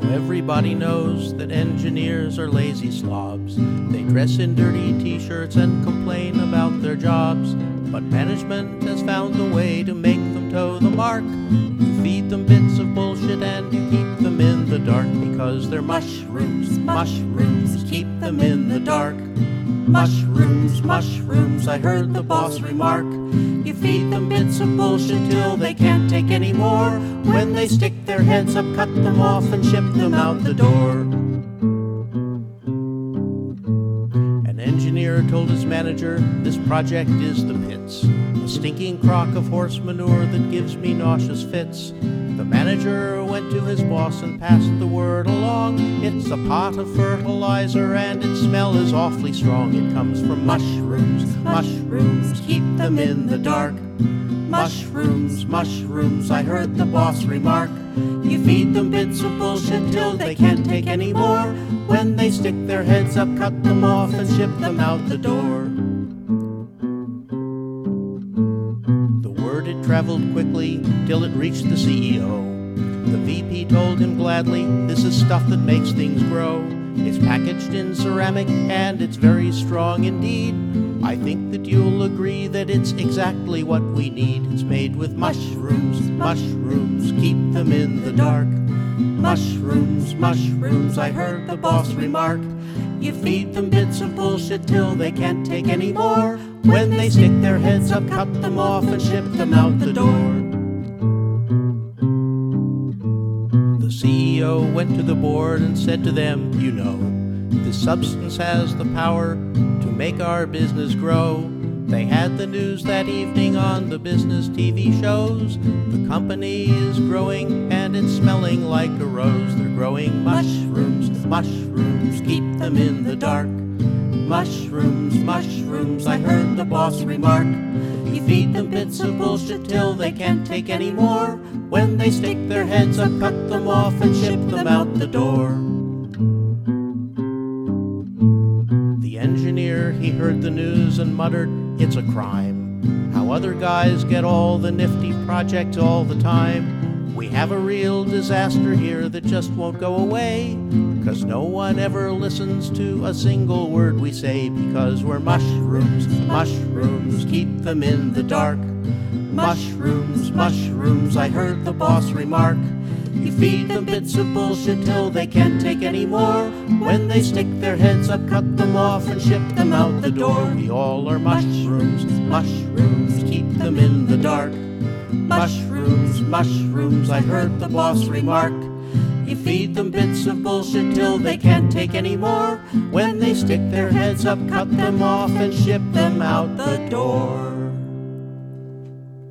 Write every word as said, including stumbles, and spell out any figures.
Everybody knows that engineers are lazy slobs. They dress in dirty t-shirts and complain about their jobs. But management has found a way to make them toe the mark. You feed them bits of bullshit and you keep them in the dark. Because they're mushrooms, mushrooms, keep them in the dark. Mushrooms, mushrooms, I heard the boss remark. You feed them bits of bullshit till they can't take any more. When they stick their heads up, cut them off and ship them out the door. An engineer told his manager, this project is the pits. A stinking crock of horse manure that gives me nauseous fits. The manager went to his boss and passed the word along. It's a pot of fertilizer and its smell is awfully strong. It comes from mushrooms, mushrooms, keep them in the dark. Mushrooms, mushrooms, I heard the boss remark. You feed them bits of bullshit till they can't take any more. When they stick their heads up, cut them off and ship them out the door. It traveled quickly till it reached the C E O. The V P told him gladly, this is stuff that makes things grow. It's packaged in ceramic and it's very strong indeed. I think that you'll agree that it's exactly what we need. It's made with mushrooms, mushrooms, keep them in the dark. Mushrooms, mushrooms, I heard the boss remark. You feed them bits of bullshit till they can't take any more. When they stick their heads up, cut them off and ship them out the door. The C E O went to the board and said to them, you know, this substance has the power to make our business grow. They had the news that evening on the business T V shows. The company is growing and it's smelling like a rose. They're growing mushrooms, mushrooms, keep them in the dark. Mushrooms, mushrooms, I heard the boss remark. You feed them bits of bullshit till they can't take any more. When they stick their heads up, cut them off and ship them out the door. The engineer, he heard the news and muttered, it's a crime. How other guys get all the nifty projects all the time. We have a real disaster here that just won't go away. Cause no one ever listens to a single word we say. Because we're mushrooms, mushrooms, keep them in the dark. Mushrooms, mushrooms, I heard the boss remark. You feed them bits of bullshit till they can't take any more. When they stick their heads up, cut them off and ship them out the door. We all are mushrooms, mushrooms, keep them in the dark. Mushrooms, mushrooms, I heard the boss remark. You feed them bits of bullshit till they can't take any more. When they stick their heads up, cut them off and ship them out the door.